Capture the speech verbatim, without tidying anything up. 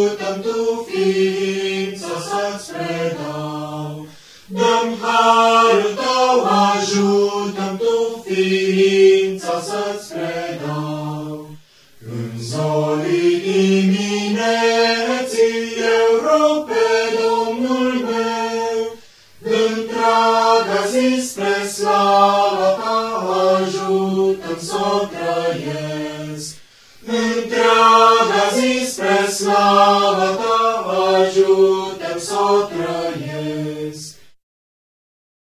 ajută-mi tu ființa să-ți predau. Dă-mi harul tău, ajută-mi tu ființa să-ți predau. În zorii dimineții eu rog pe Domnul meu, întreaga zi spre slava ta, ajută-mi s-o trăiesc. Întreaga zi spre slava ta, ajută-mi